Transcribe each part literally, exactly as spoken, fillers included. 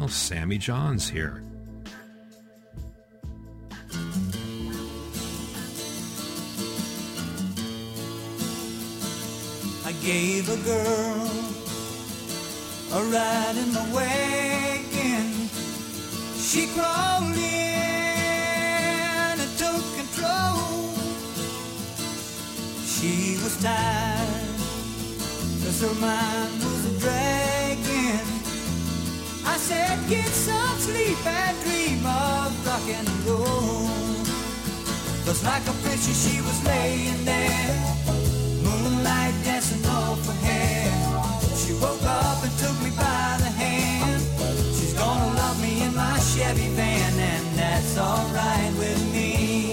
Well, Sammy John's here. I gave a girl a ride in my wagon. She crawled in and took control. She was tired, 'cause her mind was a dragging. I said, get some sleep and dream of rock and roll. 'Cause like a princess she was laying there, moonlight dancing off her hair. She woke up and took me by the hand. She's gonna love me in my Chevy van, and that's alright with me.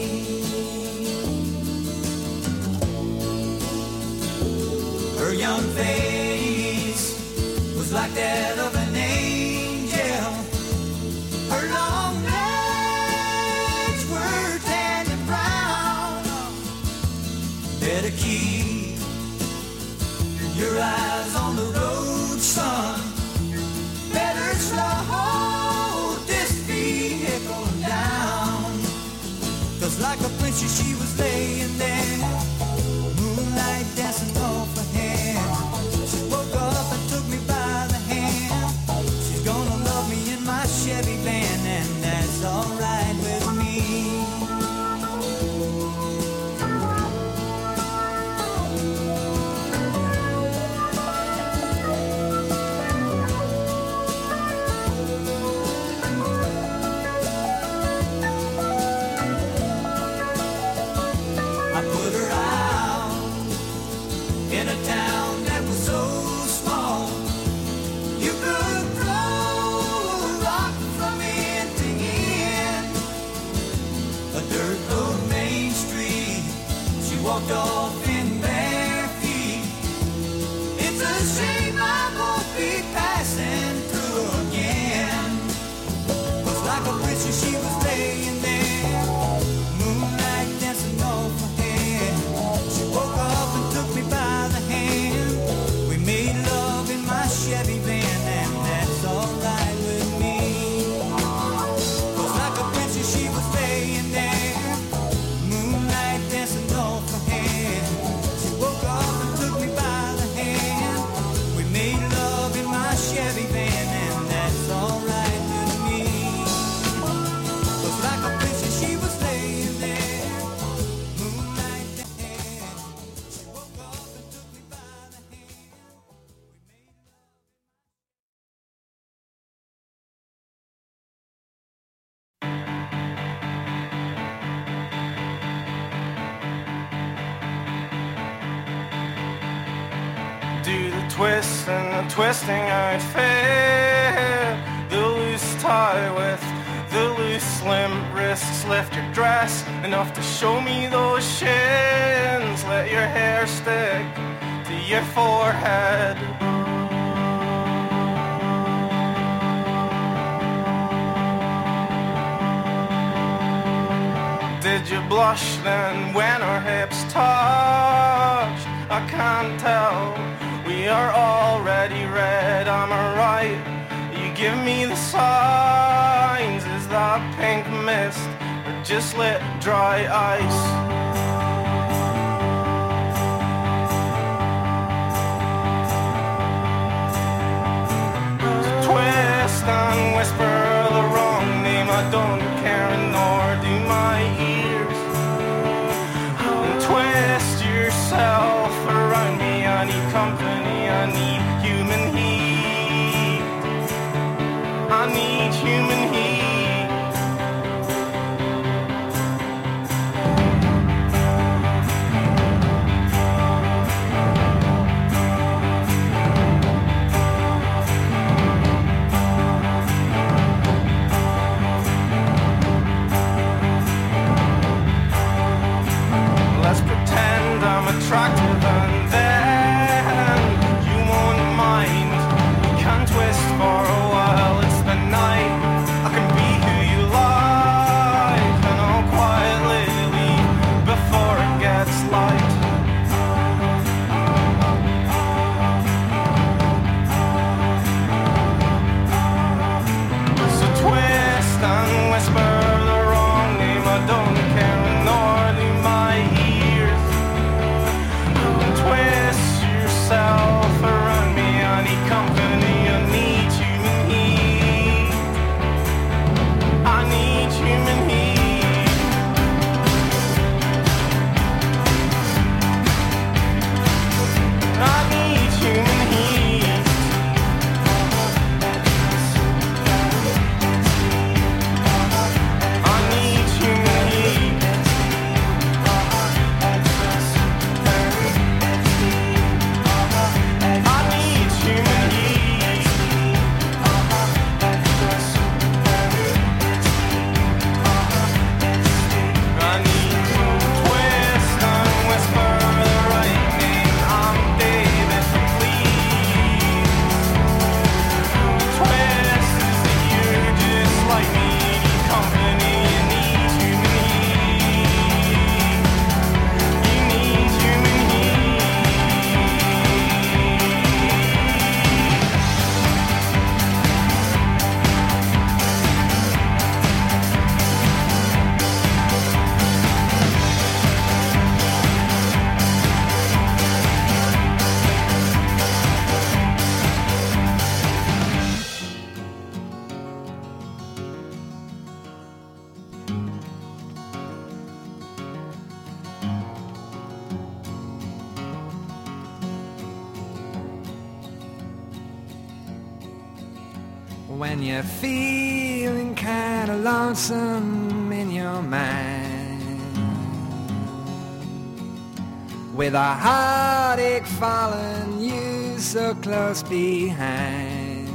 Her young face was like that of an angel. Her long legs were tan and brown. Better keep your eyes on the road, son. Better slow this vehicle down. 'Cause like a princess she was laying there, moonlight dancing off her hair. She woke up and took me by the hand. She's gonna love me in my Chevy van, and that's alright with me. I put her out in a town that was so small. You could throw a rock from end to end. A dirt road main street, she walked off in bare feet. It's a shame I won't be passing through again. 'Cause like a princess she was laying there, moonlight dancing off her head. She woke up and took me by the hand. We made love in my Chevy van, and that's alright with me. 'Cause like a princess she was laying there, moonlight dancing off her head. She woke up and took me by the hand. We made love in my Chevy van, and that's alright with me. 'Cause like a princess she was laying there, moonlight dancing. She woke up and took me by the hand. We made Do the twist and the twisting I'd fail. The loose tie with the loose slim wrists. Lift your dress enough to show me those shins. Let your hair stick to your forehead. Did you blush then when our hips touched? I can't tell. We are already red, am I right? You give me the signs. Is that pink mist or just lit dry ice? So twist and whisper the wrong name. I don't care, nor do my ears. And twist yourself around me. I need company, I need human heat. I need human heat. when you're feeling kinda lonesome in your mind, with a heartache following you so close behind.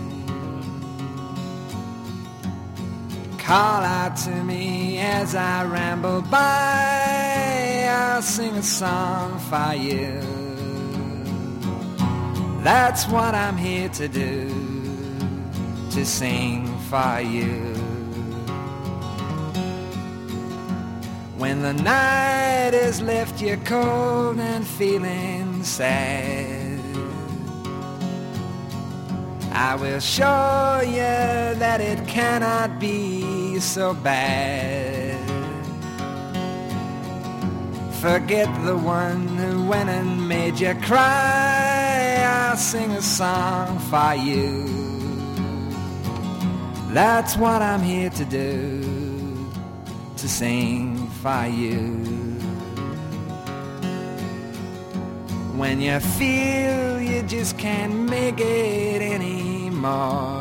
Call out to me as I ramble by, I'll sing a song for you. That's what I'm here to do, to sing for you. When the night has left you cold and feeling sad, I will show you that it cannot be so bad. Forget the one who went and made you cry, I'll sing a song for you. That's what I'm here to do, to sing for you. When you feel you just can't make it anymore,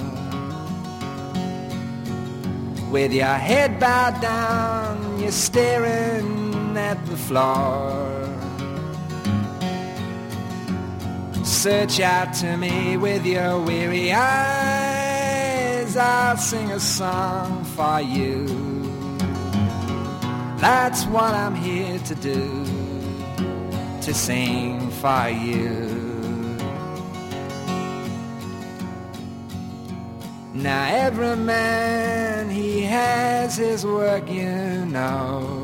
with your head bowed down, you're staring at the floor. Search out to me with your weary eyes, I'll sing a song for you. That's what I'm here to do, to sing for you. Now every man, he has his work, you know,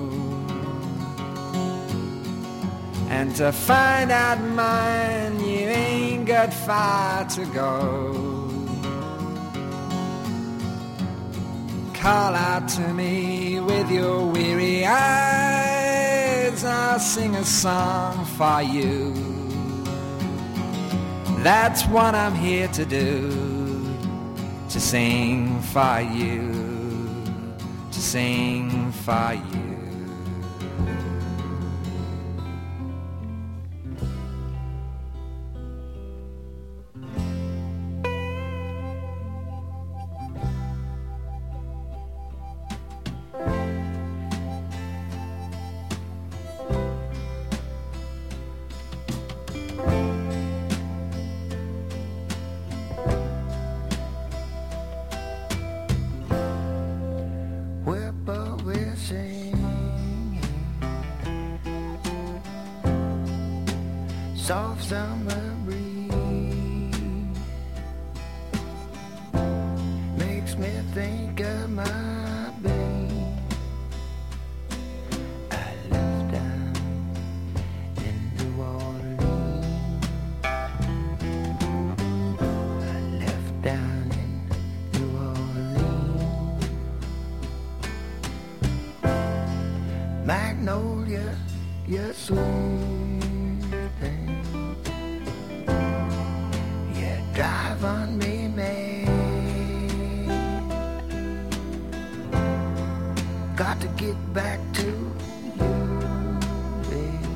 and to find out mine, you ain't got far to go. Call out to me with your weary eyes, I'll sing a song for you. That's what I'm here to do, to sing for you, to sing for you. Soft summer breeze makes me think of my babe. I left down in New Orleans. I left down in New Orleans. Magnolia, you're sweet. Drive on me, man. Got to get back to you, babe.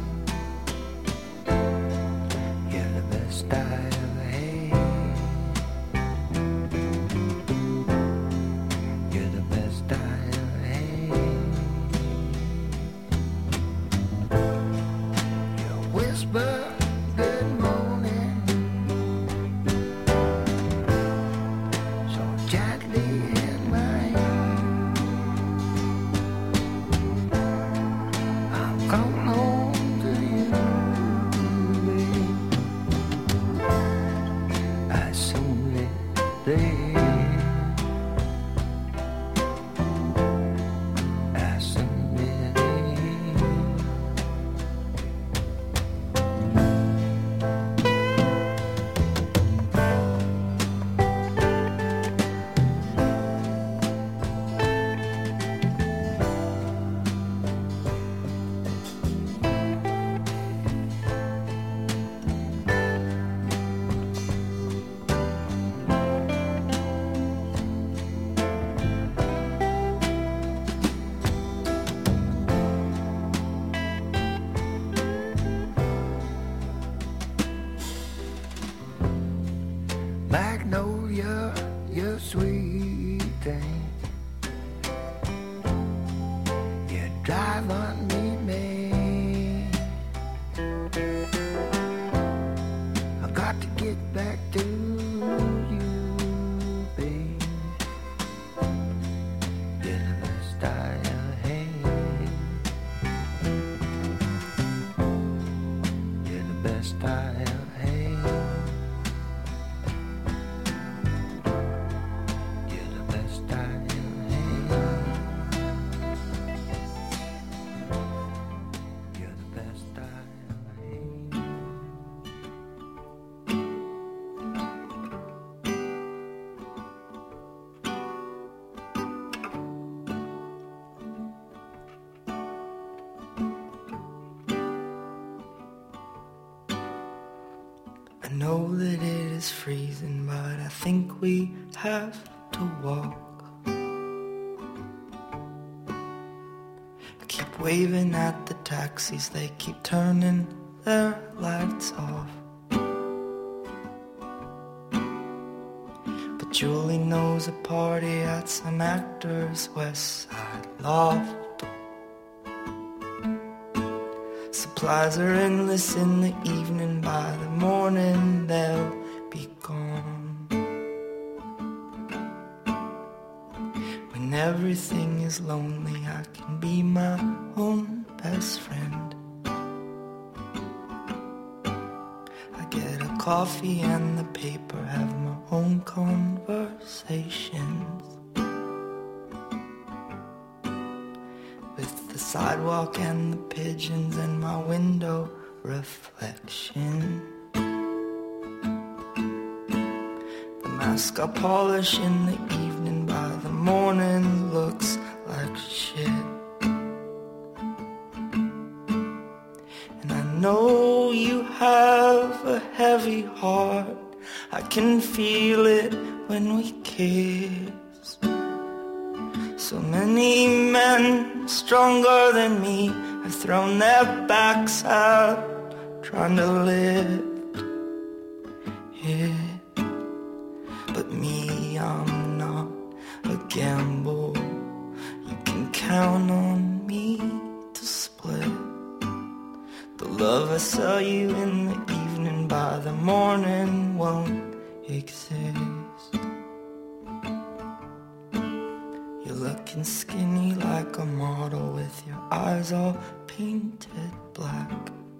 You're the best I ever had. You're the best I ever had. You whisper good morning Magnolia, you sweet thing. You drive on me, man. I got to get back to you, babe. You're the best I ever had. You're the best I ever had. You're the best I ever had. You're the best I ever had. I know that it is freezing, but I think we have to walk. I keep waving at the taxis, they keep turning their lights off. But Julie knows a party at some actor's West Side loft. Supplies are endless in the evening, by the morning they'll be gone. When everything is lonely, I can be my own best friend. I get a coffee and the paper, have my own conversations. With the sidewalk and the pigeons and my window reflection. The mask I polish in the evening, by the morning looks like shit. And I know you have a heavy heart, I can feel it when we kiss. So many men stronger than me have thrown their backs out, trying to lift it. But me, I'm not a gamble. You can count on me to split the love I saw you in the evening, by the morning won't exist. You're looking skinny like a model with your eyes all painted black.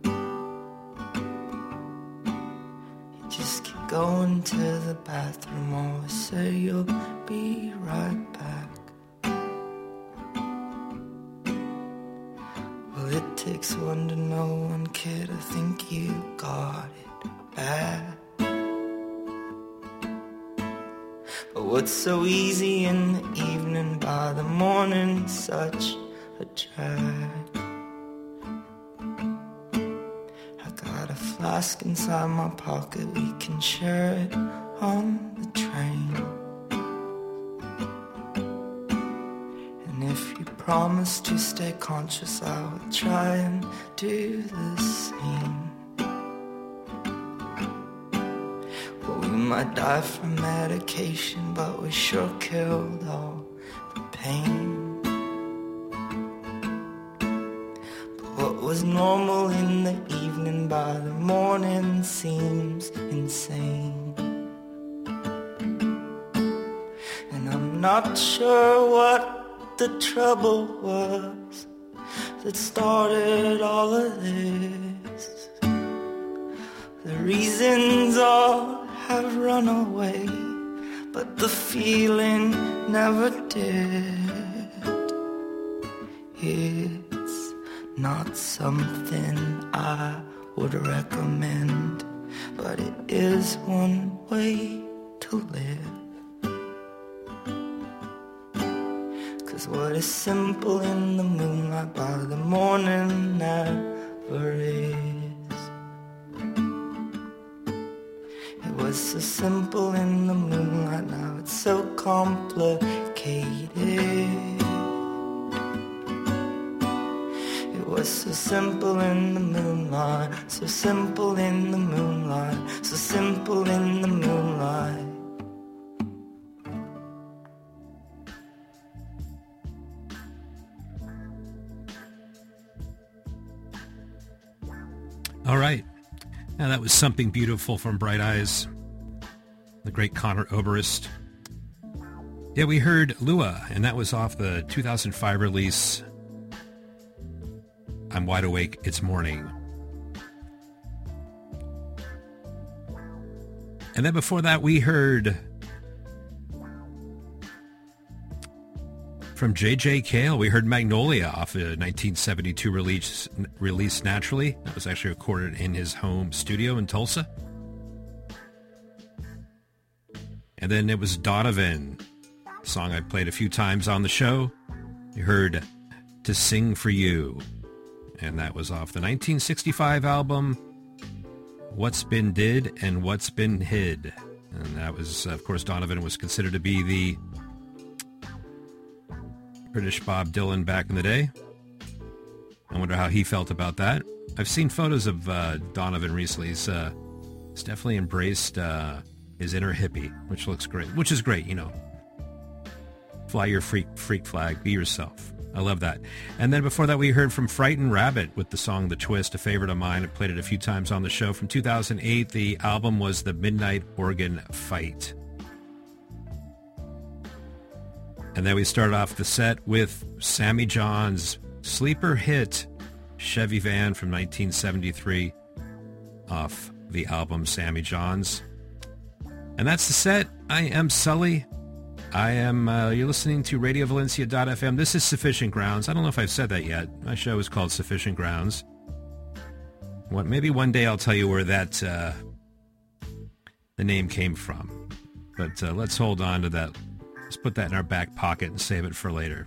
You just keep going to the bathroom, always say you'll be right back. Well, it takes one to know one, kid, I think you got it bad. But what's so easy in the evening, by the morning such a drag. I got a flask inside my pocket, we can share it on the train. And if you promise to stay conscious, I will try and do the same. We might die from medication, but we sure killed all the pain. But what was normal in the evening, by the morning seems insane. And I'm not sure what the trouble was that started all of this. The reasons all have run away, but the feeling never did. It's not something I would recommend, but it is one way to live. 'Cause what is simple in the moonlight, by the morning never is. It was so simple in the moonlight, now it's so complicated. It was so simple in the moonlight, so simple in the moonlight, so simple in the moonlight. All right. Now that was Something Beautiful from Bright Eyes, the great Conor Oberst. Yeah, we heard Lua, and that was off the two thousand five release, I'm Wide Awake, It's Morning. And then before that, we heard from J J Cale, we heard Magnolia off a nineteen seventy-two release, release Naturally. That was actually recorded in his home studio in Tulsa. And then it was Donovan, a song I played a few times on the show. You heard To Sing For You. And that was off the nineteen sixty-five album What's Been Did and What's Been Hid. And that was, of course, Donovan was considered to be the British Bob Dylan back in the day. I wonder how he felt about that. I've seen photos of uh, Donovan recently. He's, uh, he's definitely embraced uh, his inner hippie, which looks great, which is great, you know. Fly your freak freak flag, be yourself. I love that. And then before that, we heard from Frightened Rabbit with the song The Twist, a favorite of mine. I played it a few times on the show. From two thousand eight, the album was The Midnight Organ Fight. And then we started off the set with Sammy John's sleeper hit, Chevy Van from nineteen seventy-three, off the album Sammy John's. And that's the set. I am Sully. I am, uh, you're listening to Radio Valencia dot f m. This is Sufficient Grounds. I don't know if I've said that yet. My show is called Sufficient Grounds. What, maybe one day I'll tell you where that, uh, the name came from. But uh, let's hold on to that. Let's put that in our back pocket and save it for later.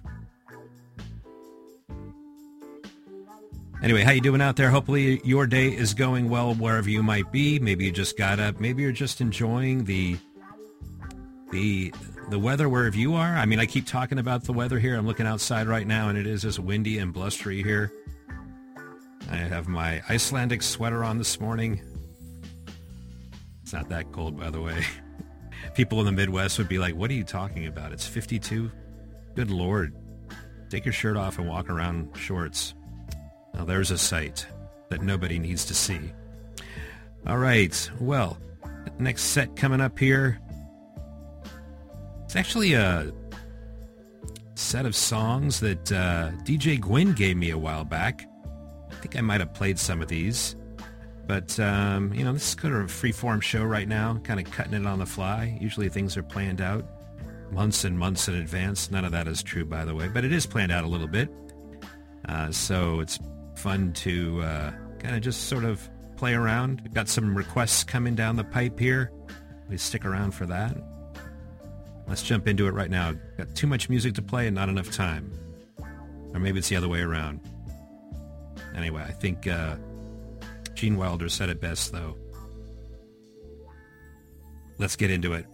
Anyway, how you doing out there? Hopefully your day is going well wherever you might be. Maybe you just got up. Maybe you're just enjoying the the the weather wherever you are. I mean, I keep talking about the weather here. I'm looking outside right now, and it is just windy and blustery here. I have my Icelandic sweater on this morning. It's not that cold, by the way. People in the Midwest would be like, what are you talking about? It's fifty-two? Good Lord. Take your shirt off and walk around shorts. Now, there's a sight that nobody needs to see. All right. Well, next set coming up here. It's actually a set of songs that uh, D J Gwynn gave me a while back. I think I might have played some of these. But, um, you know, this is kind of a free-form show right now, kind of cutting it on the fly. Usually things are planned out months and months in advance. None of that is true, by the way, but it is planned out a little bit. Uh, so it's fun to uh, kind of just sort of play around. We've got some requests coming down the pipe here. Please stick around for that. Let's jump into it right now. Got too much music to play and not enough time. Or maybe it's the other way around. Anyway, I think uh, Gene Wilder said it best, though. Let's get into it.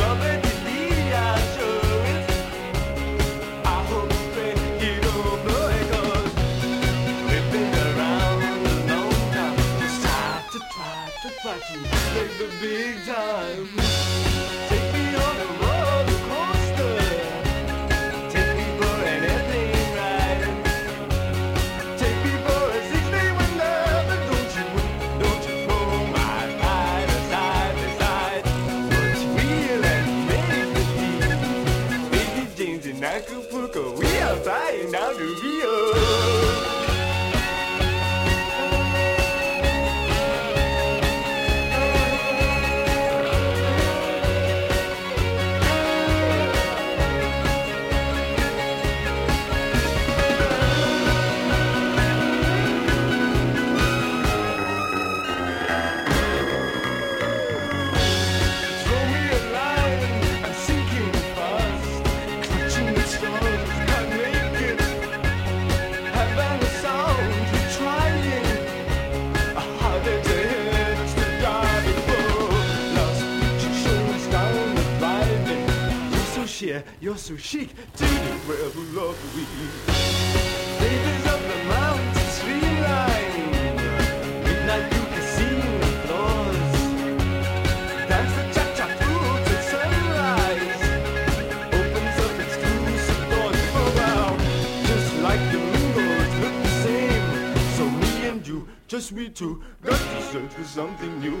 Oh, yeah, you're so chic. Take it wherever love we. Ladies of the mountain streamline, midnight you can see the floors. Dance the cha-cha through till sunrise. Opens up exclusive doors. Oh wow, just like the mingles look the same. So me and you, just we two, got to search for something new.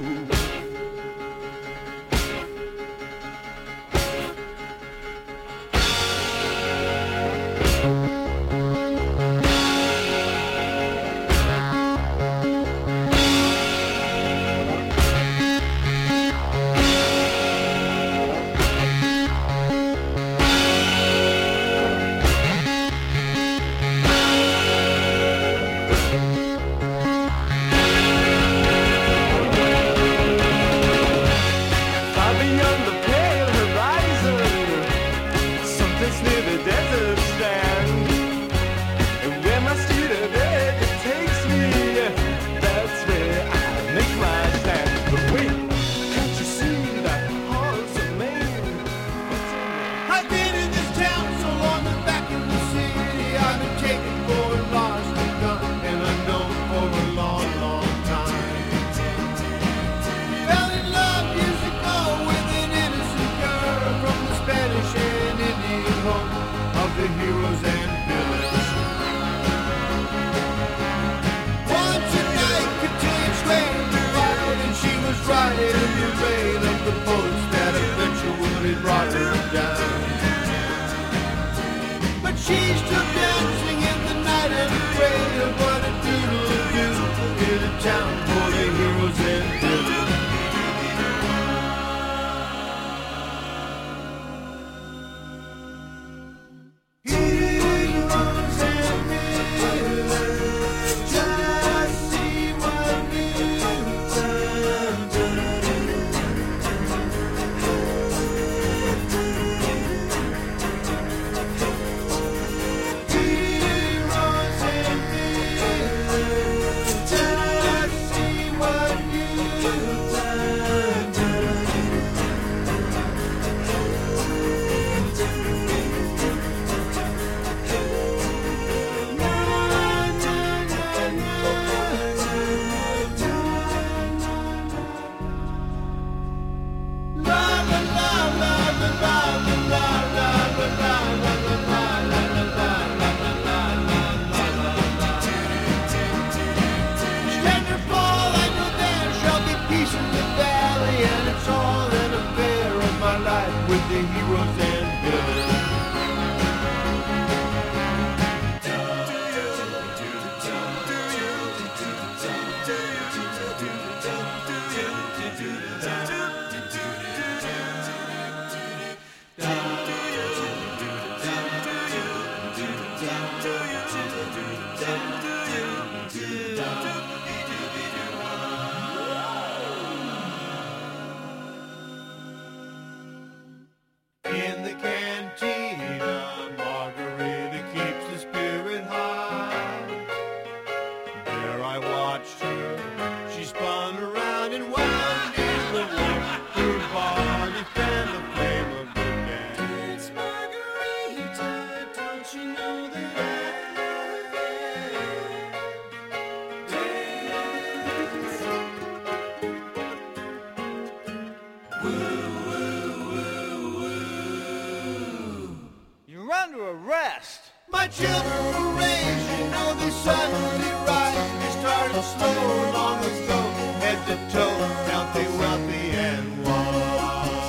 My children were raised, you know they suddenly rise. They started slow long ago, head to toe, healthy, wealthy, and wise.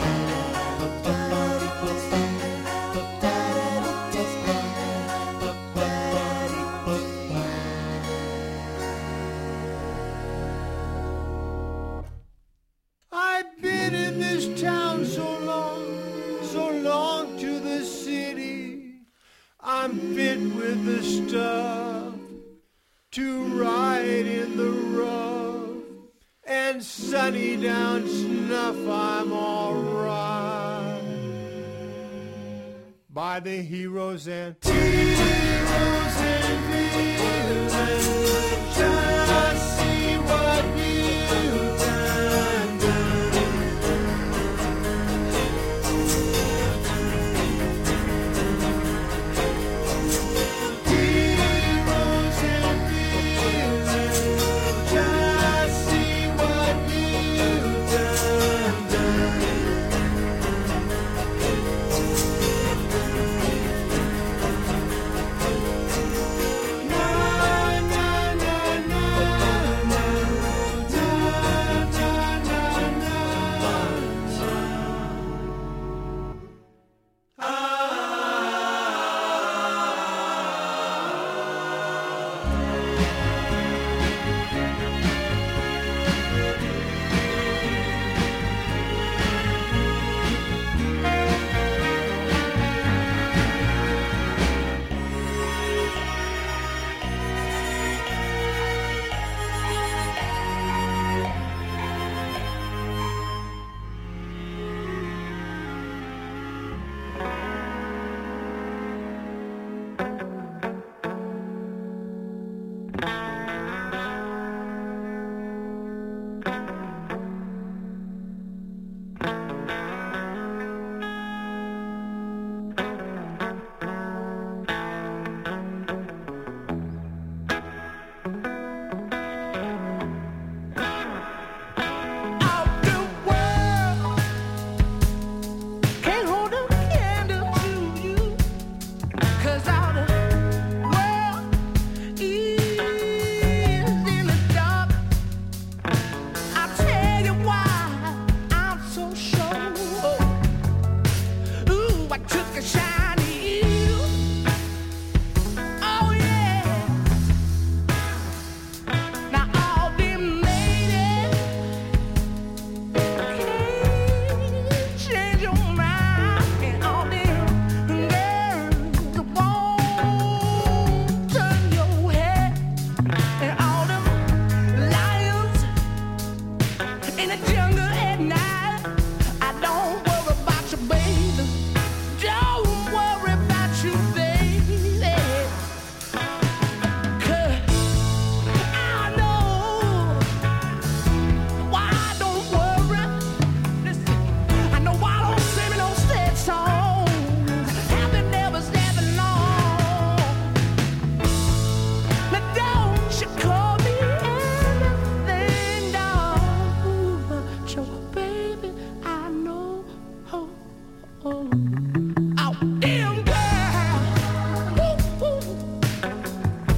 I've been in this town so long, so long to the city. I'm fit with the stuff to ride in the rough, and sunny down snuff I'm all right. By the heroes and heroes and villains, just see what you've done.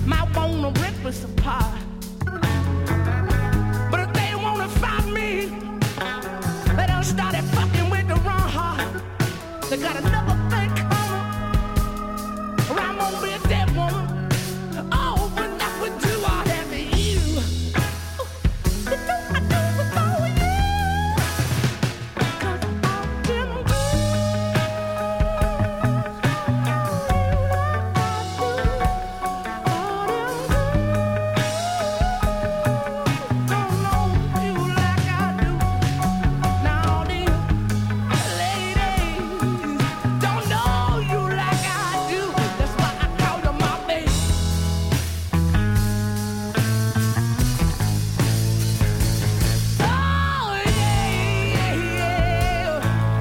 might wanna rip us apart. But if they wanna fight me, they done started fucking with the wrong heart. They got another thing coming, or I'm gonna be a dead woman. Oh, but that would do all that for you. You know I do it for you. 'Cause I've been don't know you like I do. Now these ladies don't know you like I do. That's why I call them my baby. Oh yeah, yeah, yeah.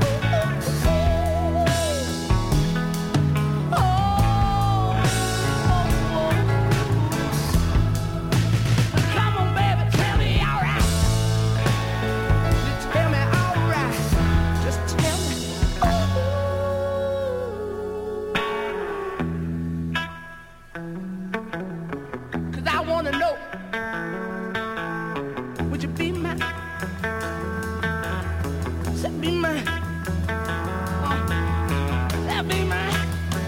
Oh, come on, baby, tell me alright. Just tell me alright. Just tell me. Cause I wanna know, would you be mine? Say be mine. Uh, say be mine.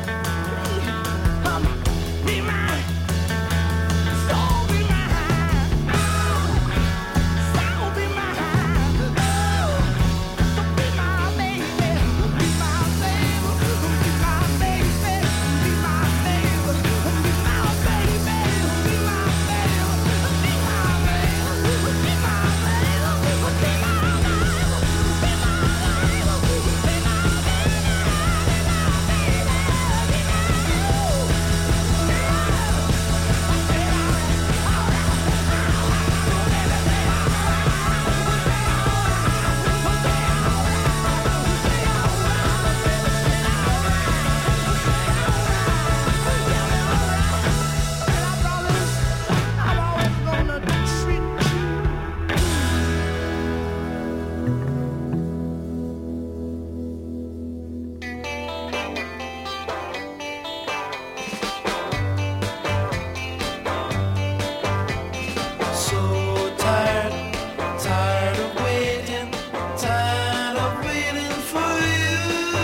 Um, be mine. So be mine. So be mine. So be my baby. Be my baby. Be my baby. Be my baby. Be my baby. Be my baby. Be my baby. Be my baby. Be my I'm always gonna treat you. So tired, tired of waiting, tired of waiting for you.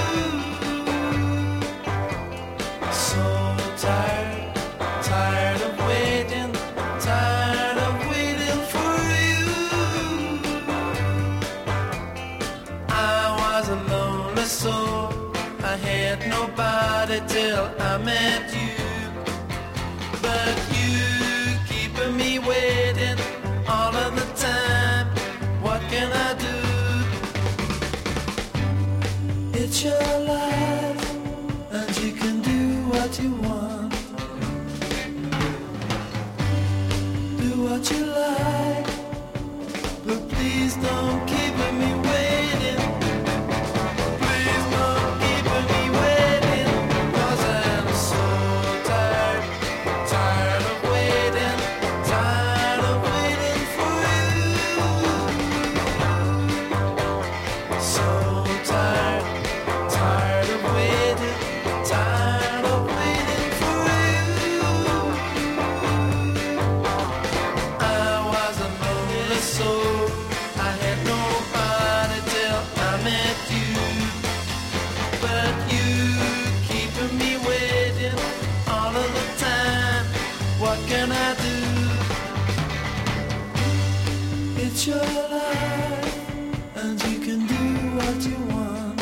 So tired, tired of waiting, tired of waiting for you. I was a lonely soul, I had nobody till I met you. But you keeping me waiting all of the time. What can I do? It's your life, and you can do what you want. Do what you like, but please don't keep me waiting. Please don't keep me waiting, 'cause I'm so tired, tired of waiting, tired of waiting for you. So tired, tired of waiting, tired of waiting for you. I was a lonely soul, I had nobody till I met you. But you keeping me waiting all of the time. What can I do? It's your life, and you can do what you want.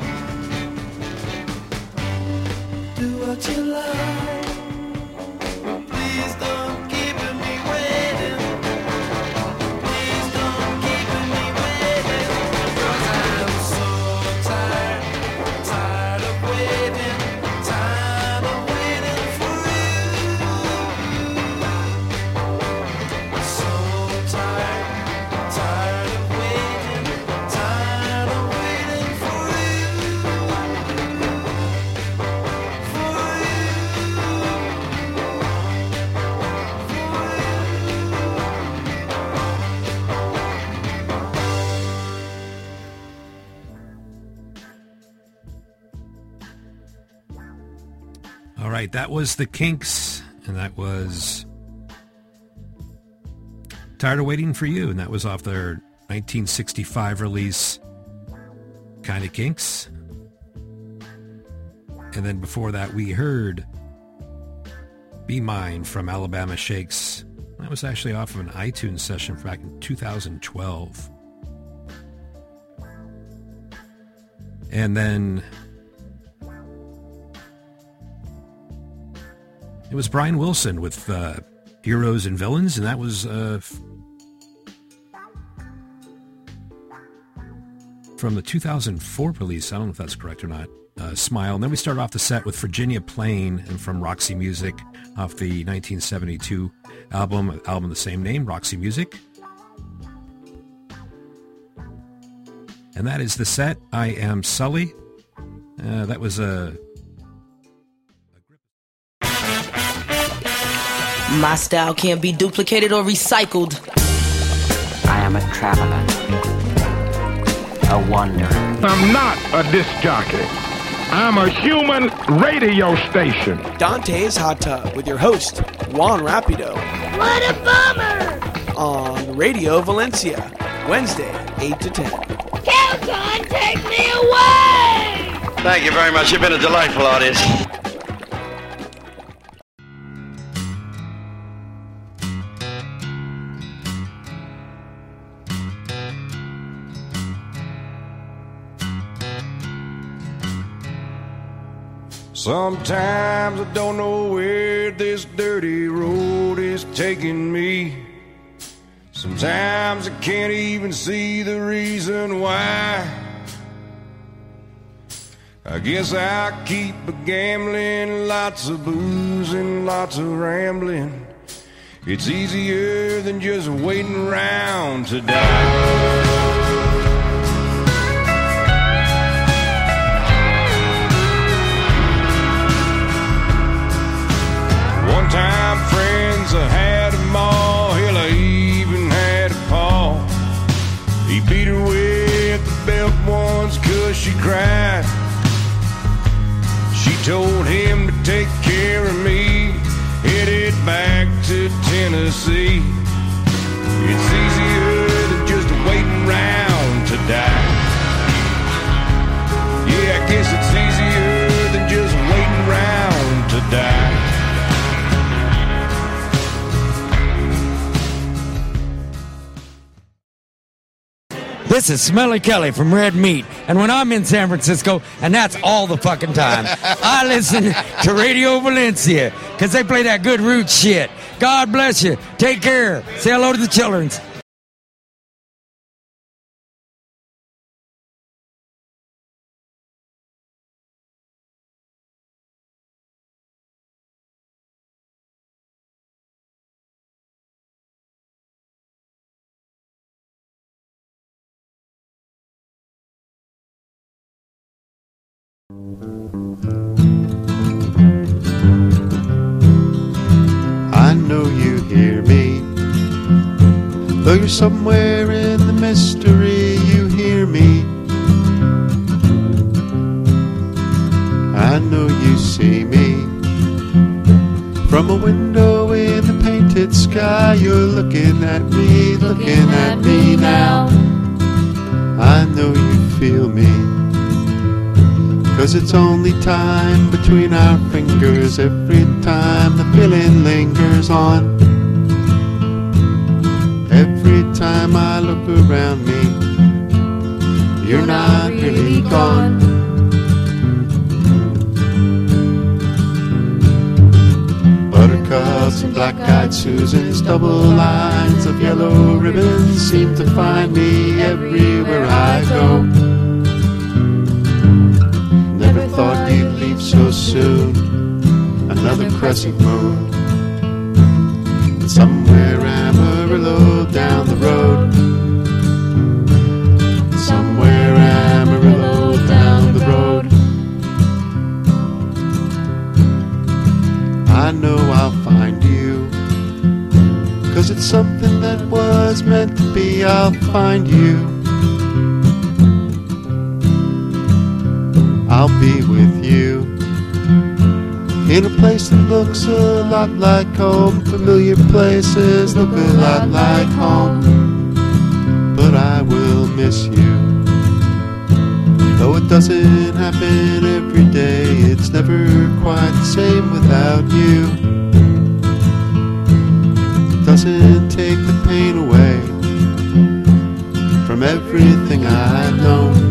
Do what you like. Please don't keep me waiting. Please don't keep me waiting. 'Cause I'm so tired, tired of waiting, tired of waiting for you. So tired, tired of waiting, tired of waiting for you. For you. All right, that was the Kinks and that was Tired of Waiting for You, and that was off their nineteen sixty-five release, Kinda Kinks. And then before that, we heard Be Mine from Alabama Shakes. That was actually off of an iTunes session back in two thousand twelve. And then it was Brian Wilson with uh, Heroes and Villains, and that was uh, f- from the two thousand four release. I don't know if that's correct or not. Uh, Smile. And then we started off the set with Virginia Plain and from Roxy Music off the nineteen seventy-two album, album of the same name, Roxy Music. And that is the set. I Am Sully. Uh, that was a... My style can't be duplicated or recycled. I am a traveler, a wanderer. I'm not a disc jockey. I'm a human radio station. Dante's Hot Tub with your host, Juan Rapido. What a bummer! On Radio Valencia, Wednesday, eight to ten. Kelton, take me away! Thank you very much. You've been a delightful audience. Sometimes I don't know where this dirty road is taking me. Sometimes I can't even see the reason why. I guess I'll keep a-gambling, lots of booze and lots of rambling. It's easier than just waiting around to die. One time friends, I had them all. Hell, I even had a Paul. He beat her with the belt once cause she cried. She told him to take care of me, headed back to Tennessee. It's easier than just waiting around to die. Yeah, I guess it's easier than just waiting around to die. This is Smelly Kelly from Red Meat, and when I'm in San Francisco, and that's all the fucking time, I listen to Radio Valencia, because they play that good root shit. God bless you. Take care. Say hello to the children. I know you hear me, though you're somewhere in the mystery, you hear me. I know you see me, from a window in the painted sky, you're looking at me, looking at me now. I know you feel me, 'cause it's only time between our fingers every time the feeling lingers on. Every time I look around me, you're not really gone. Buttercups and black-eyed Susans, double lines of yellow ribbons seem to find me everywhere I go. Never thought you'd leave so soon, another crescent moon. And somewhere Amarillo down the road, somewhere Amarillo down the road. I know I'll find you, 'cause it's something that was meant to be. I'll find you, I'll be with you in a place that looks a lot like home. Familiar places look a lot like home, but I will miss you. Though it doesn't happen every day, it's never quite the same without you. It doesn't take the pain away from everything I've known.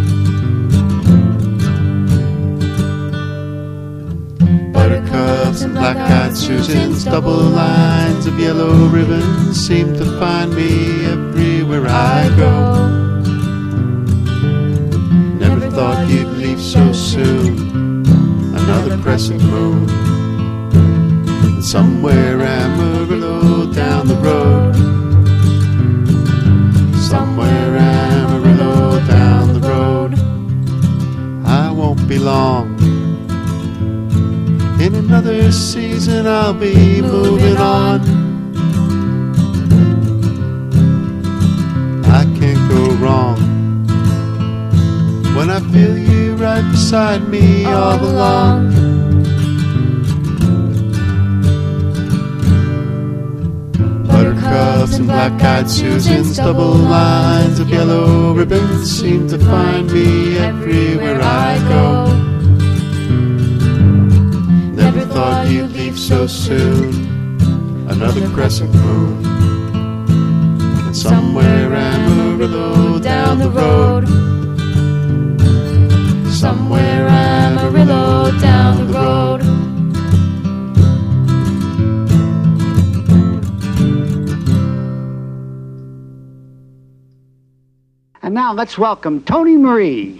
Buttercups and black-eyed Susans, double lines of yellow ribbons seem to find me everywhere I go. Never thought you'd leave so soon, another crescent moon. And somewhere Amarillo down the road, somewhere Amarillo down the road. I won't be long. In another season I'll be moving on. I can't go wrong when I feel you right beside me all along. Buttercups and black-eyed Susans, double lines of yellow ribbons seem to find me everywhere I go. Never thought you'd leave so soon, another crescent moon. And somewhere Amarillo down the road, somewhere Amarillo down the road. And now let's welcome Tony Marie.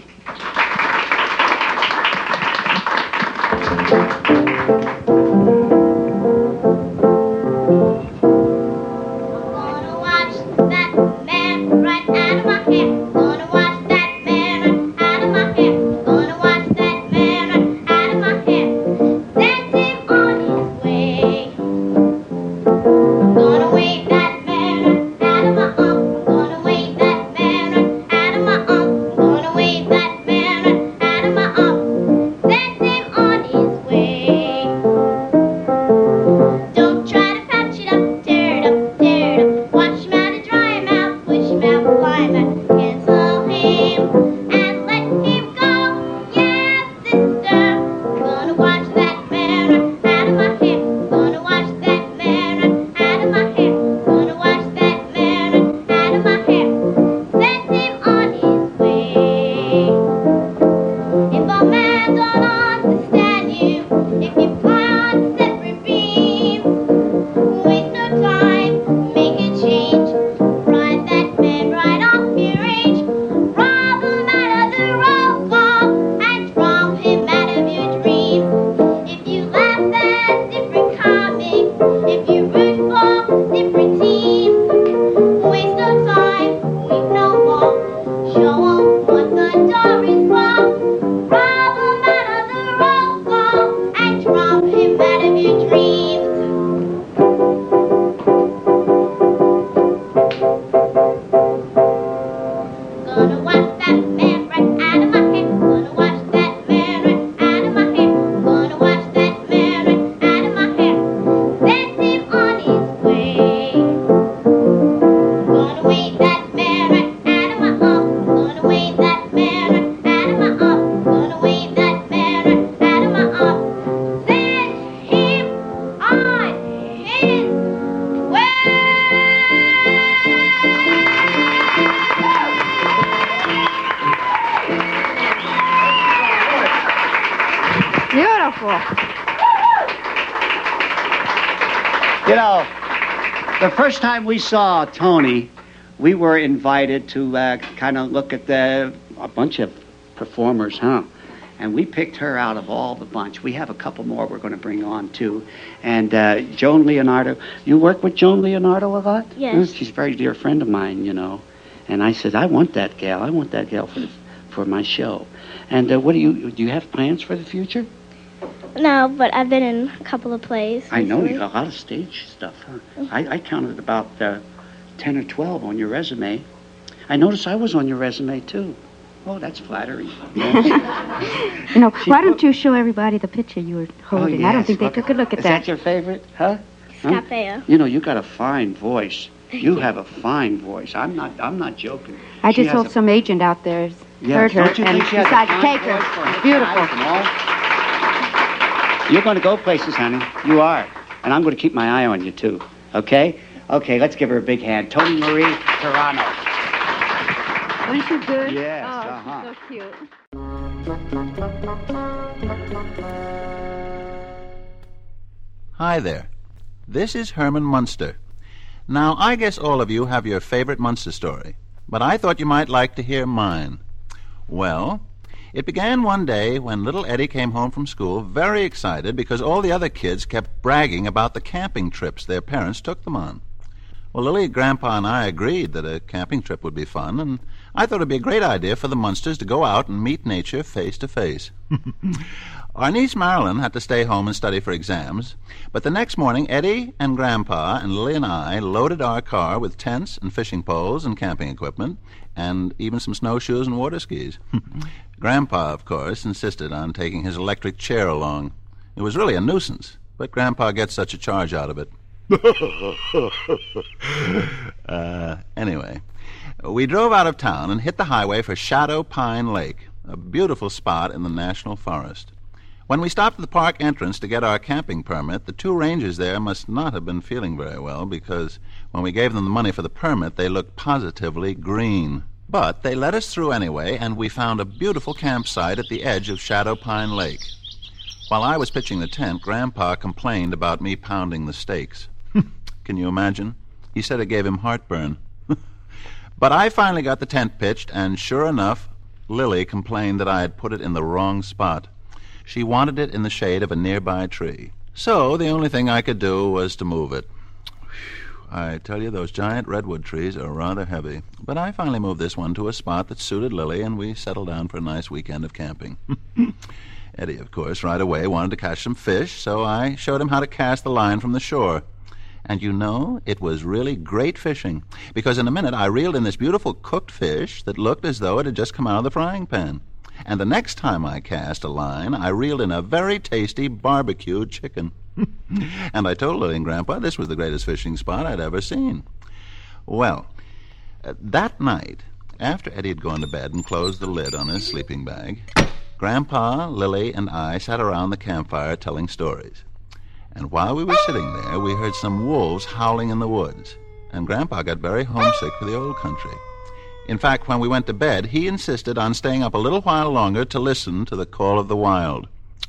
You know, the first time we saw Tony, we were invited to uh, kind of look at the a bunch of performers, huh? And we picked her out of all the bunch. We have a couple more we're going to bring on, too. And uh, Joan Leonardo. You work with Joan Leonardo a lot? Yes. She's a very dear friend of mine, you know. And I said, I want that gal. I want that gal for for my show. And uh, what do you, do you have plans for the future? No, but I've been in a couple of plays. I know you got a lot of stage stuff, huh? Mm-hmm. I, I counted about uh, ten or twelve on your resume. I noticed I was on your resume, too. Oh, that's flattering. You know, why don't you show everybody the picture you were holding? Oh, I don't yes. think they Look, took a look at is that. that your favorite, huh? Huh? Scapeo. You know, you got a fine voice. You have a fine voice. I'm not. I'm not joking. I She just has hope a- some agent out there has Yeah, heard her don't you and think she has a decided to fine take voice for her. a It's beautiful. and all? You're going to go places, honey. You are. And I'm going to keep my eye on you, too. Okay? Okay, let's give her a big hand. Tony Marie Toronto. Wasn't she good? Yes, Oh, uh-huh. she's so cute. Hi there. This is Herman Munster. Now, I guess all of you have your favorite Munster story, but I thought you might like to hear mine. Well, it began one day when little Eddie came home from school very excited because all the other kids kept bragging about the camping trips their parents took them on. Well, Lily, Grandpa, and I agreed that a camping trip would be fun, and I thought it would be a great idea for the Munsters to go out and meet nature face to face. Our niece Marilyn had to stay home and study for exams, but the next morning Eddie and Grandpa and Lily and I loaded our car with tents and fishing poles and camping equipment, and even some snowshoes and water skis. Grandpa, of course, insisted on taking his electric chair along. It was really a nuisance, but Grandpa gets such a charge out of it. uh, anyway, we drove out of town and hit the highway for Shadow Pine Lake, a beautiful spot in the National Forest. When we stopped at the park entrance to get our camping permit, the two rangers there must not have been feeling very well, because when we gave them the money for the permit, they looked positively green. But they let us through anyway, and we found a beautiful campsite at the edge of Shadow Pine Lake. While I was pitching the tent, Grandpa complained about me pounding the stakes. Can you imagine? He said it gave him heartburn. But I finally got the tent pitched, and sure enough, Lily complained that I had put it in the wrong spot. She wanted it in the shade of a nearby tree. So the only thing I could do was to move it. I tell you, those giant redwood trees are rather heavy. But I finally moved this one to a spot that suited Lily, and we settled down for a nice weekend of camping. Eddie, of course, right away wanted to catch some fish, so I showed him how to cast the line from the shore. And you know, it was really great fishing, because in a minute I reeled in this beautiful cooked fish that looked as though it had just come out of the frying pan. And the next time I cast a line, I reeled in a very tasty barbecued chicken. And I told Lily and Grandpa this was the greatest fishing spot I'd ever seen. Well, uh, that night, after Eddie had gone to bed and closed the lid on his sleeping bag, Grandpa, Lily, and I sat around the campfire telling stories. And while we were sitting there, we heard some wolves howling in the woods, and Grandpa got very homesick for the old country. In fact, when we went to bed, he insisted on staying up a little while longer to listen to the call of the wild.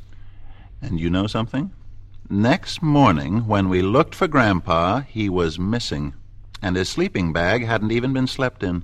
And you know something? Next morning, when we looked for Grandpa, he was missing, and his sleeping bag hadn't even been slept in.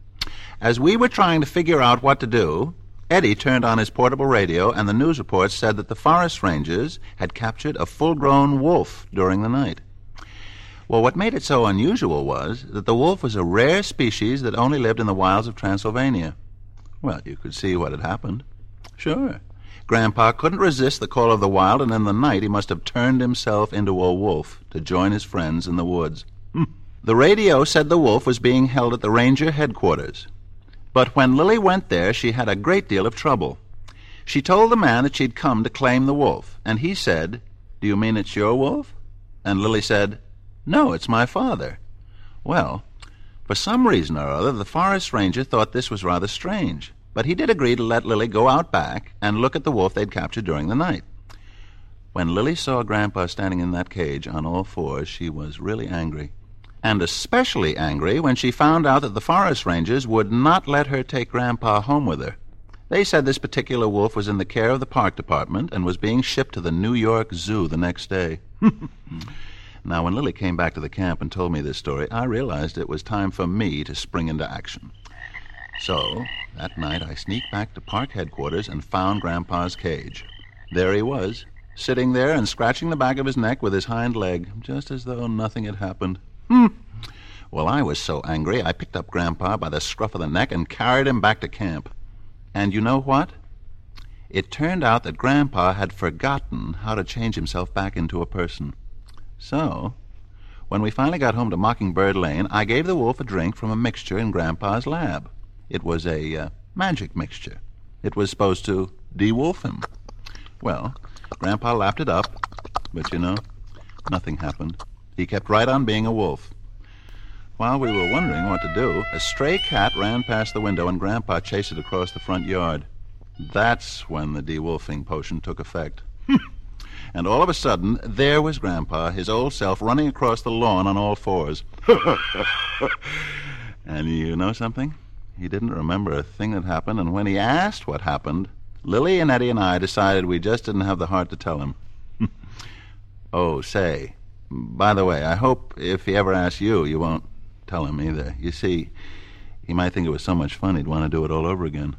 As we were trying to figure out what to do, Eddie turned on his portable radio, and the news reports said that the forest rangers had captured a full-grown wolf during the night. Well, what made it so unusual was that the wolf was a rare species that only lived in the wilds of Transylvania. Well, you could see what had happened. Sure. Grandpa couldn't resist the call of the wild, and in the night he must have turned himself into a wolf to join his friends in the woods. The radio said the wolf was being held at the ranger headquarters. But when Lily went there, she had a great deal of trouble. She told the man that she'd come to claim the wolf, and he said, "Do you mean it's your wolf?" And Lily said, "No, it's my father." Well, for some reason or other, the forest ranger thought this was rather strange, but he did agree to let Lily go out back and look at the wolf they'd captured during the night. When Lily saw Grandpa standing in that cage on all fours, she was really angry. And especially angry when she found out that the forest rangers would not let her take Grandpa home with her. They said this particular wolf was in the care of the park department and was being shipped to the New York Zoo the next day. Now, when Lily came back to the camp and told me this story, I realized it was time for me to spring into action. So, that night I sneaked back to park headquarters and found Grandpa's cage. There he was, sitting there and scratching the back of his neck with his hind leg, just as though nothing had happened. Hmm. Well, I was so angry, I picked up Grandpa by the scruff of the neck and carried him back to camp. And you know what? It turned out that Grandpa had forgotten how to change himself back into a person. So, when we finally got home to Mockingbird Lane, I gave the wolf a drink from a mixture in Grandpa's lab. It was a uh, magic mixture. It was supposed to de-wolf him. Well, Grandpa lapped it up, but you know, nothing happened. He kept right on being a wolf. While we were wondering what to do, a stray cat ran past the window and Grandpa chased it across the front yard. That's when the de-wolfing potion took effect. And all of a sudden, there was Grandpa, his old self, running across the lawn on all fours. And you know something? He didn't remember a thing that happened, and when he asked what happened, Lily and Eddie and I decided we just didn't have the heart to tell him. Oh, say, by the way, I hope if he ever asks you, you won't tell him either. You see, he might think it was so much fun he'd want to do it all over again.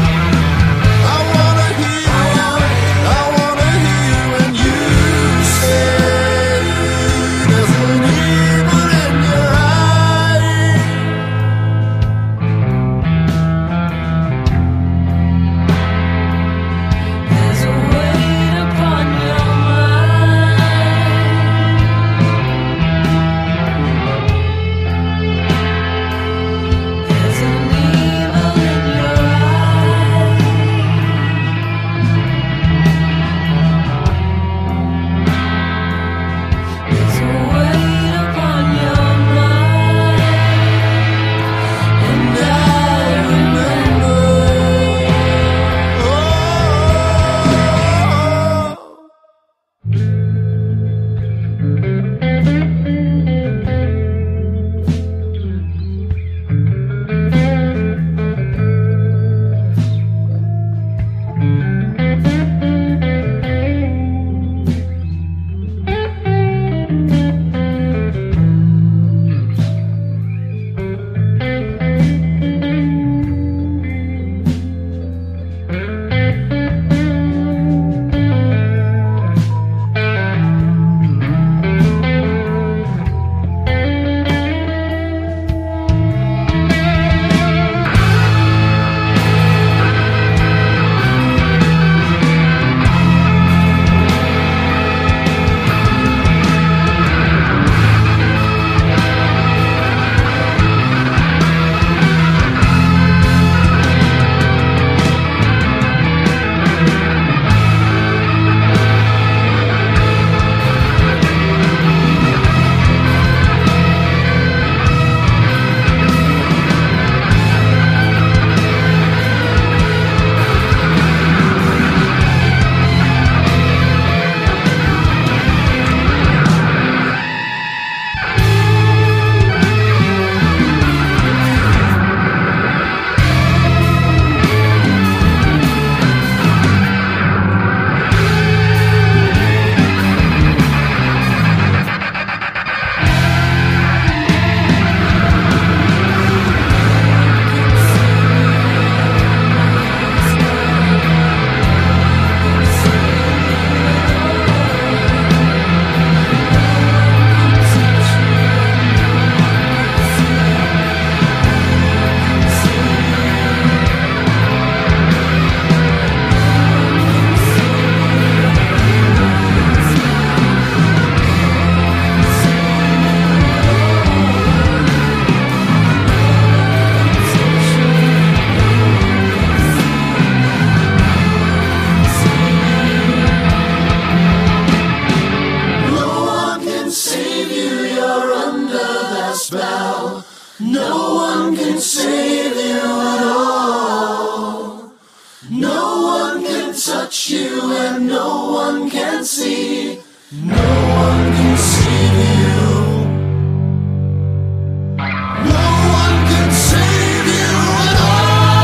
I wanna hear when you say save you at all. No one can touch you and no one can see. No one can save you. No one can save you at all.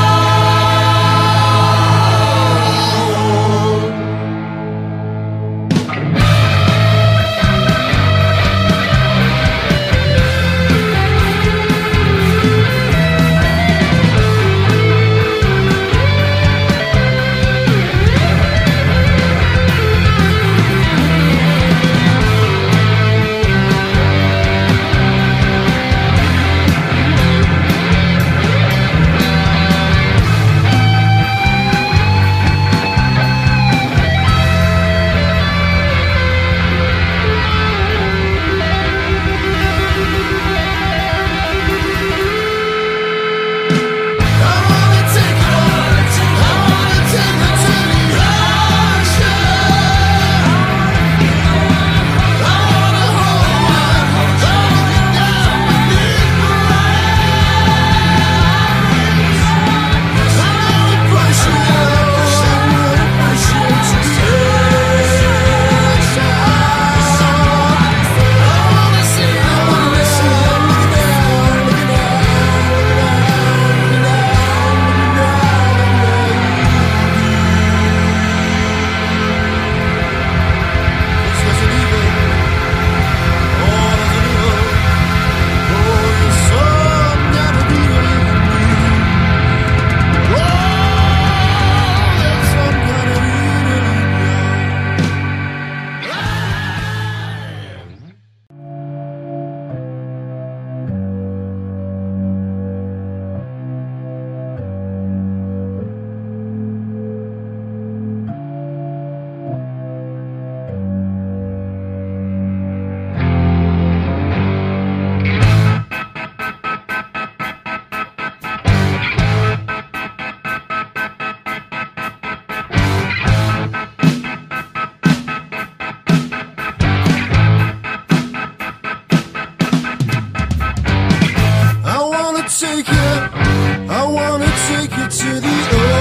Take it, I wanna take you to the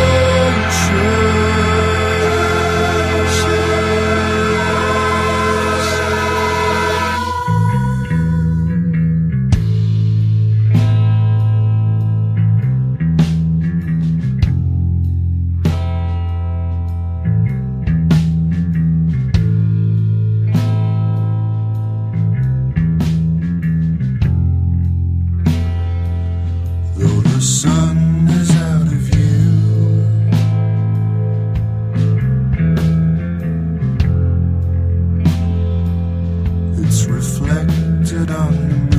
sun is out of view. It's reflected on the